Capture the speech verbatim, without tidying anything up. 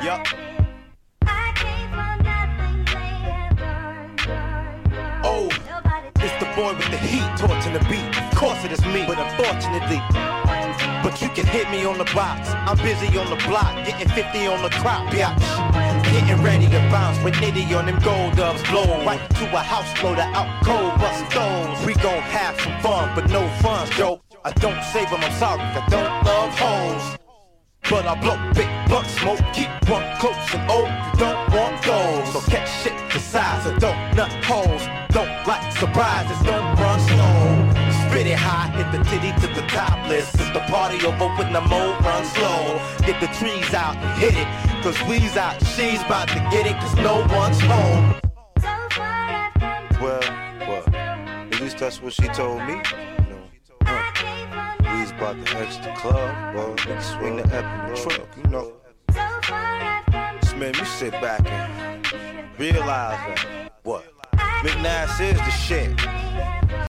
Yup. Oh, it's the boy with the heat, torching the beat. Of course it is me, but unfortunately. But you can hit me on the box. I'm busy on the block, getting fifty on the crop, bitch. Getting ready to bounce with Nitty on them gold dubs. Blow right to a house load of out cold bust stones. We gon' have some fun, but no funds, Joe. I don't save them, I'm sorry, I don't love hoes. But I blow big blunt smoke, keep one close and old. You don't want those, so catch shit the size of don't nut holes. Don't like surprises, don't run slow. Spit it high, hit the titty to the topless. It's the party over when the mode run slow. Get the trees out and hit it, cause we's out, she's about to get it, cause no one's home. Well, well, at least that's what she told me. We's about to exit the club, well, swing the ep in the truck, you know. Just made me sit back and realize that, what, McNass is the shit.